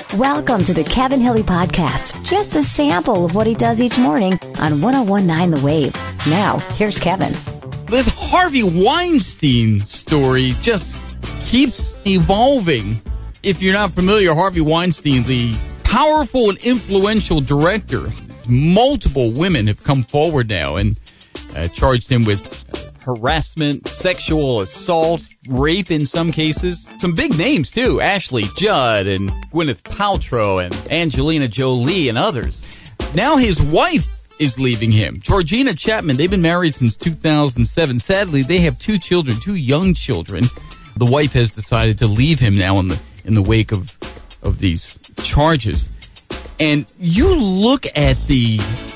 Welcome to the Kevin Hilly Podcast. Just a sample of what he does each morning on 101.9 The Wave. Now, here's Kevin. This Harvey Weinstein story just keeps evolving. If you're not familiar, Harvey Weinstein, the powerful and influential director, multiple women have come forward now and charged him with harassment, sexual assault, rape in some cases. Some big names, too. Ashley Judd and Gwyneth Paltrow and Angelina Jolie and others. Now his wife is leaving him. Georgina Chapman, they've been married since 2007. Sadly, they have two children, two young children. The wife has decided to leave him now in the wake of these charges. And you look at the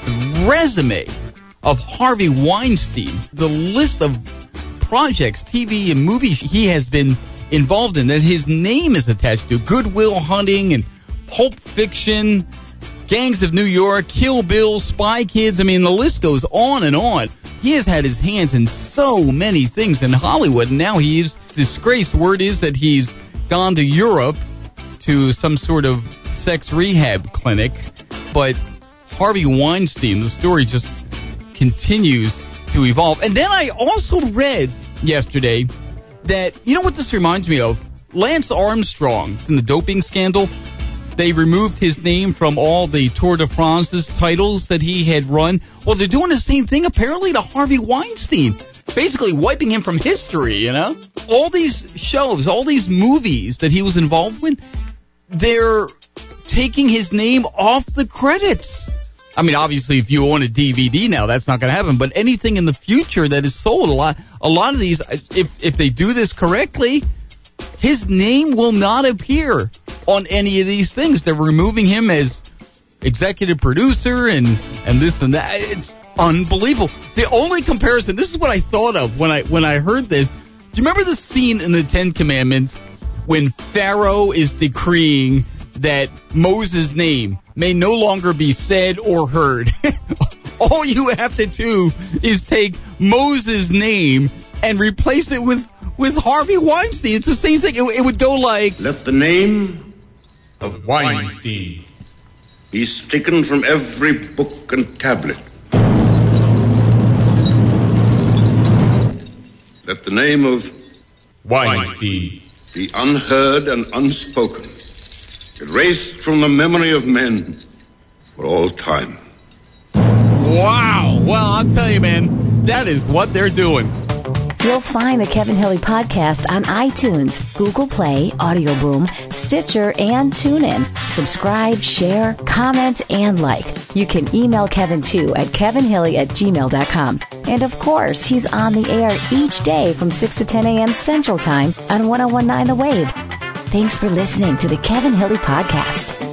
resume of Harvey Weinstein, the list of projects, TV and movies he has been involved in that his name is attached to: Good Will Hunting and Pulp Fiction, Gangs of New York, Kill Bill, Spy Kids. I mean, the list goes on and on. He has had his hands in so many things in Hollywood, and now he is disgraced. Word is that he's gone to Europe to some sort of sex rehab clinic. But Harvey Weinstein, the story just continues to evolve. And then I also read yesterday that, you know what this reminds me of? Lance Armstrong in the doping scandal. They removed his name from all the Tour de France's titles that he had run. Well, they're doing the same thing apparently to Harvey Weinstein, basically wiping him from history, you know? All these shows, all these movies that he was involved with, they're taking his name off the credits. I mean, obviously, if you own a DVD now, that's not going to happen. But anything in the future that is sold, a lot of these, if they do this correctly, his name will not appear on any of these things. They're removing him as executive producer and this and that. It's unbelievable. The only comparison, this is what I thought of when I heard this. Do you remember the scene in the Ten Commandments when Pharaoh is decreeing that Moses' name may no longer be said or heard? All you have to do is take Moses' name and replace it with Harvey Weinstein. It's the same thing. It would go like, let the name of Weinstein be stricken from every book and tablet. Let the name of Weinstein be unheard and unspoken, erased from the memory of men for all time. Wow. Well, I'll tell you, man, that is what they're doing. You'll find the Kevin Hilly Podcast on iTunes, Google Play, Audio Boom, Stitcher, and TuneIn. Subscribe, share, comment, and like. You can email Kevin, too, at kevinhilly@gmail.com. And, of course, he's on the air each day from 6 to 10 a.m. Central Time on 101.9 The Wave. Thanks for listening to the Kevin Hilly Podcast.